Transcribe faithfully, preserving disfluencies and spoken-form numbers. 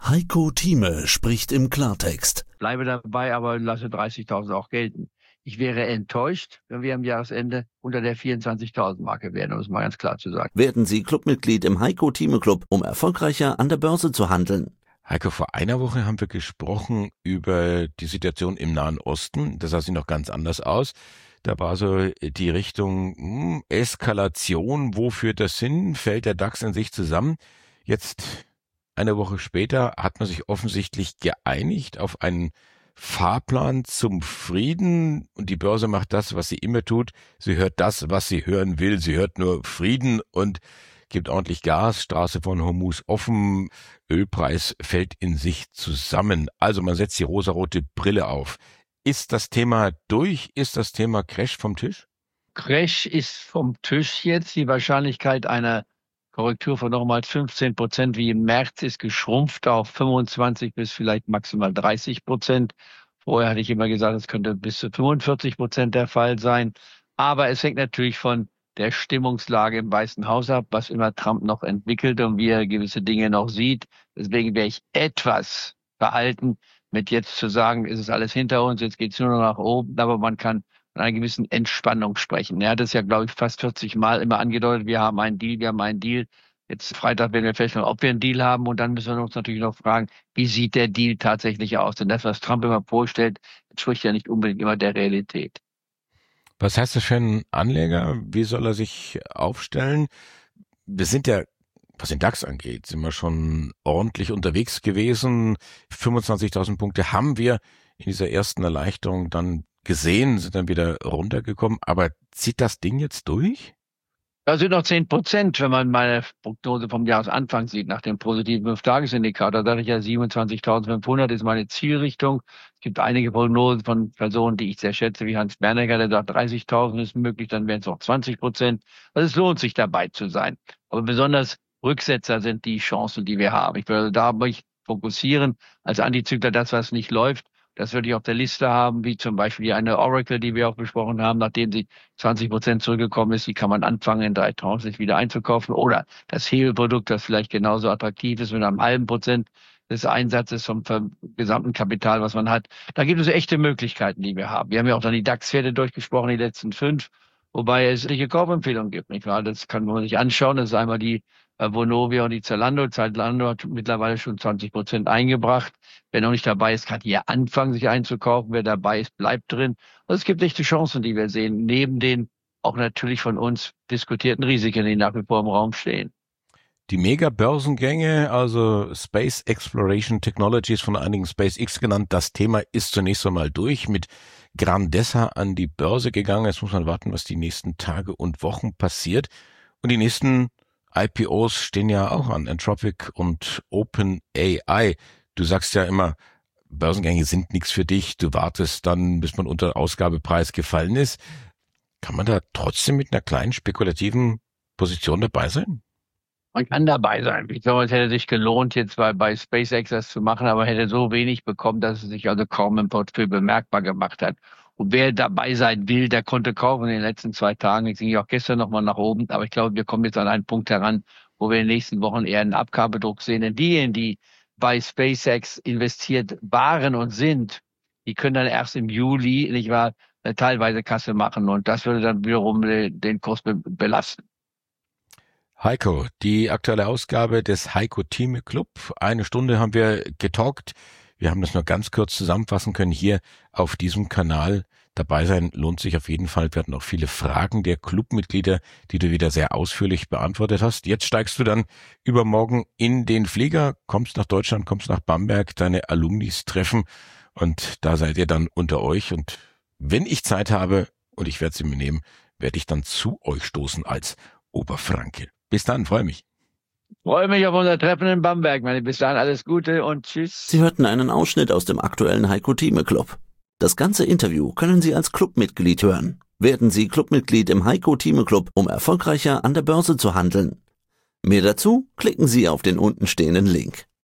Heiko Thieme spricht im Klartext. Bleibe dabei, aber lasse dreißigtausend auch gelten. Ich wäre enttäuscht, wenn wir am Jahresende unter der vierundzwanzigtausend Marke wären, um es mal ganz klar zu sagen. Werden Sie Clubmitglied im Heiko Thieme Club, um erfolgreicher an der Börse zu handeln. Heiko, vor einer Woche haben wir gesprochen über die Situation im Nahen Osten. Das sah sich noch ganz anders aus. Da war so die Richtung hm, Eskalation. Wo führt das hin? Fällt der DAX in sich zusammen? Jetzt, eine Woche später, hat man sich offensichtlich geeinigt auf einen Fahrplan zum Frieden. Und die Börse macht das, was sie immer tut. Sie hört das, was sie hören will. Sie hört nur Frieden und gibt ordentlich Gas. Straße von Hormuz offen. Ölpreis fällt in sich zusammen. Also man setzt die rosarote Brille auf. Ist das Thema durch? Ist das Thema Crash vom Tisch? Crash ist vom Tisch jetzt. Die Wahrscheinlichkeit einer Korrektur von nochmals fünfzehn Prozent wie im März ist geschrumpft auf fünfundzwanzig bis vielleicht maximal dreißig Prozent. Vorher hatte ich immer gesagt, es könnte bis zu fünfundvierzig Prozent der Fall sein. Aber es hängt natürlich von der Stimmungslage im Weißen Haus ab, was immer Trump noch entwickelt und wie er gewisse Dinge noch sieht. Deswegen wäre ich etwas verhalten, mit jetzt zu sagen, ist es alles hinter uns, jetzt geht es nur noch nach oben, aber man kann von einer gewissen Entspannung sprechen. Er hat es ja, glaube ich, fast vierzig Mal immer angedeutet, wir haben einen Deal, wir haben einen Deal. Jetzt Freitag werden wir feststellen, ob wir einen Deal haben und dann müssen wir uns natürlich noch fragen, wie sieht der Deal tatsächlich aus? Denn das, was Trump immer vorstellt, entspricht ja nicht unbedingt immer der Realität. Was heißt das für einen Anleger? Wie soll er sich aufstellen? Wir sind ja, was den DAX angeht, sind wir schon ordentlich unterwegs gewesen. fünfundzwanzigtausend Punkte haben wir in dieser ersten Erleichterung dann gesehen, sind dann wieder runtergekommen. Aber zieht das Ding jetzt durch? Da sind noch zehn Prozent, wenn man meine Prognose vom Jahresanfang sieht, nach dem positiven fünf-Tages-Indikator. Da sage ich ja, siebenundzwanzigtausendfünfhundert ist meine Zielrichtung. Es gibt einige Prognosen von Personen, die ich sehr schätze, wie Hans Bernecker, der sagt, dreißigtausend ist möglich, dann wären es noch zwanzig Prozent. Also es lohnt sich, dabei zu sein. Aber besonders Rücksetzer sind die Chancen, die wir haben. Ich würde da mich fokussieren, als Antizykler das, was nicht läuft. Das würde ich auf der Liste haben, wie zum Beispiel eine Oracle, die wir auch besprochen haben, nachdem sie zwanzig Prozent zurückgekommen ist, die kann man anfangen, in drei Tranches wieder einzukaufen. Oder das Hebelprodukt, das vielleicht genauso attraktiv ist mit einem halben Prozent des Einsatzes vom gesamten Kapital, was man hat. Da gibt es echte Möglichkeiten, die wir haben. Wir haben ja auch dann die DAX-Werte durchgesprochen, die letzten fünf, wobei es richtige Kaufempfehlungen gibt, nicht wahr? Das kann man sich anschauen. Das ist einmal die Vonovia und die Zalando. Zalando hat mittlerweile schon zwanzig Prozent eingebracht. Wer noch nicht dabei ist, kann hier anfangen, sich einzukaufen. Wer dabei ist, bleibt drin. Also es gibt echte Chancen, die wir sehen, neben den auch natürlich von uns diskutierten Risiken, die nach wie vor im Raum stehen. Die Mega-Börsengänge, also Space Exploration Technologies, von einigen SpaceX genannt, das Thema ist zunächst einmal durch, mit Grandezza an die Börse gegangen. Jetzt muss man warten, was die nächsten Tage und Wochen passiert. Und die nächsten I P Os stehen ja auch an, Anthropic und OpenAI. Du sagst ja immer, Börsengänge sind nichts für dich. Du wartest dann, bis man unter Ausgabepreis gefallen ist. Kann man da trotzdem mit einer kleinen spekulativen Position dabei sein? Man kann dabei sein. Ich glaube, es hätte sich gelohnt, jetzt bei, bei SpaceX das zu machen, aber hätte so wenig bekommen, dass es sich also kaum im Portfolio bemerkbar gemacht hat. Und wer dabei sein will, der konnte kaufen in den letzten zwei Tagen. Jetzt ging ich auch gestern nochmal nach oben. Aber ich glaube, wir kommen jetzt an einen Punkt heran, wo wir in den nächsten Wochen eher einen Abgabedruck sehen. Denn diejenigen, die bei SpaceX investiert waren und sind, die können dann erst im Juli, nicht wahr, eine teilweise Kasse machen. Und das würde dann wiederum den Kurs be- belasten. Heiko, die aktuelle Ausgabe des Heiko Thieme Club. Eine Stunde haben wir getalkt. Wir haben das nur ganz kurz zusammenfassen können hier auf diesem Kanal. Dabei sein lohnt sich auf jeden Fall. Wir hatten auch viele Fragen der Clubmitglieder, die du wieder sehr ausführlich beantwortet hast. Jetzt steigst du dann übermorgen in den Flieger, kommst nach Deutschland, kommst nach Bamberg, deine Alumnis treffen und da seid ihr dann unter euch. Und wenn ich Zeit habe, und ich werde sie mir nehmen, werde ich dann zu euch stoßen als Oberfranke. Bis dann, freue mich. Freue mich auf unser Treffen in Bamberg, meine. Bis dahin alles Gute und tschüss. Sie hörten einen Ausschnitt aus dem aktuellen Heiko Thieme Club. Das ganze Interview können Sie als Clubmitglied hören. Werden Sie Clubmitglied im Heiko Thieme Club, um erfolgreicher an der Börse zu handeln. Mehr dazu klicken Sie auf den untenstehenden Link.